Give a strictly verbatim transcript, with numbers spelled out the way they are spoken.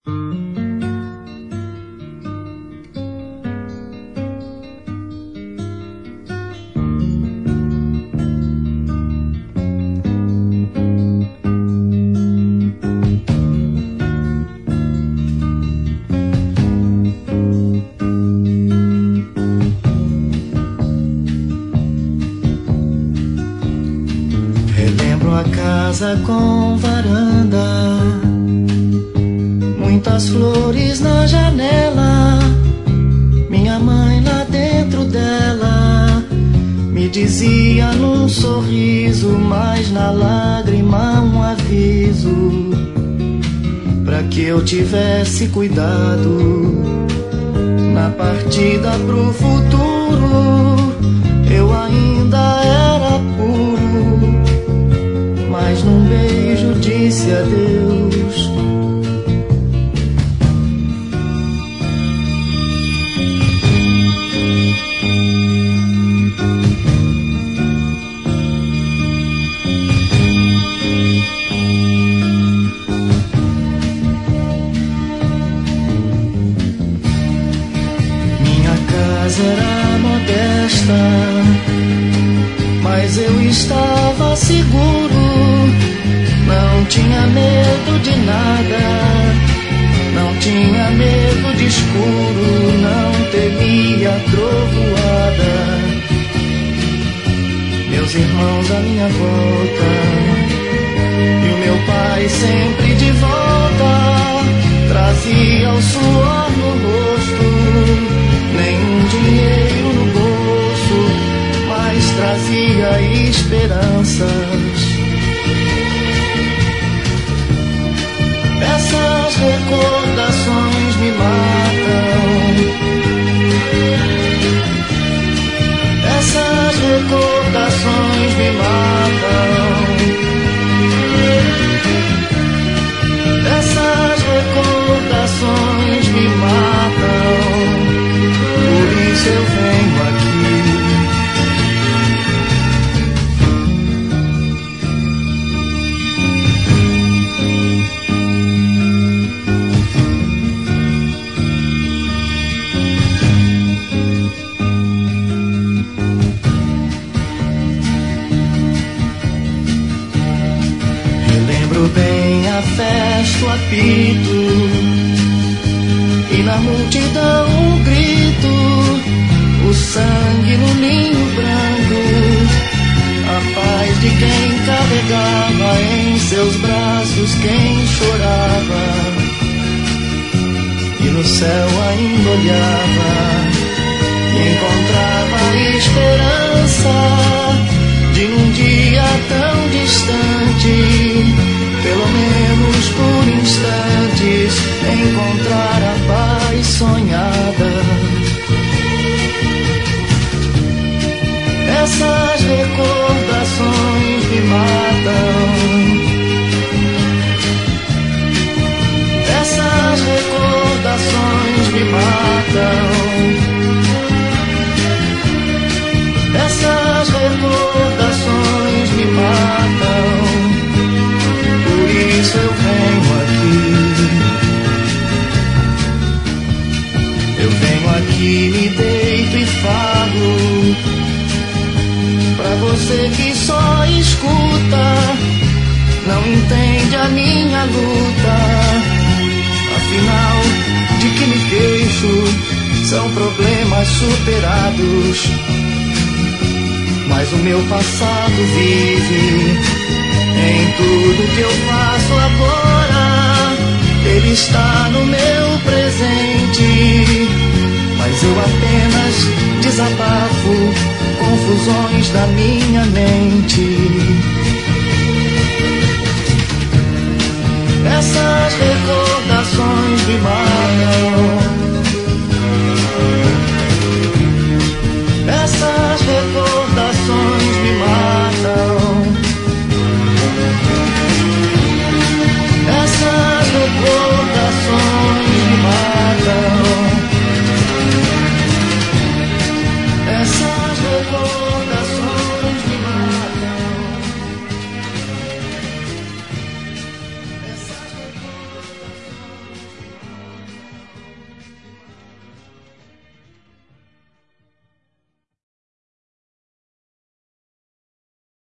Com varanda, muitas flores na janela. Minha mãe lá dentro dela me dizia num sorriso, mas na lágrima um aviso, pra que eu tivesse cuidado na partida pro futuro. Eu ainda era puro, mas num beijo disse adeus. Minha casa era modesta, mas eu estava seguro. Não tinha medo de nada, não tinha medo de escuro, não temia trovoada. Meus irmãos à minha volta e o meu pai sempre de volta, trazia o suor no rosto, nenhum dinheiro no bolso, mas trazia esperanças. Essas recordações me matam, essas recordações me matam, essas recordações me matam, por isso eu venho aqui. Bem a festa, o apito, e na multidão um grito, o sangue no ninho branco, a paz de quem carregava em seus braços quem chorava, e no céu ainda olhava e encontrava esperança de num dia tão distante, pelo menos por instantes, encontrar a paz sonhada. Essas recordações me matam, essas recordações me matam, essas recordações me matam. Por isso eu venho aqui, eu venho aqui, me deito e falo pra você que só escuta, não entende a minha luta. Afinal, de que me queixo, são problemas superados, mas o meu passado vive em tudo que eu faço agora. Ele está no meu presente, mas eu apenas desabafo confusões da minha mente. Essas recordações me matam,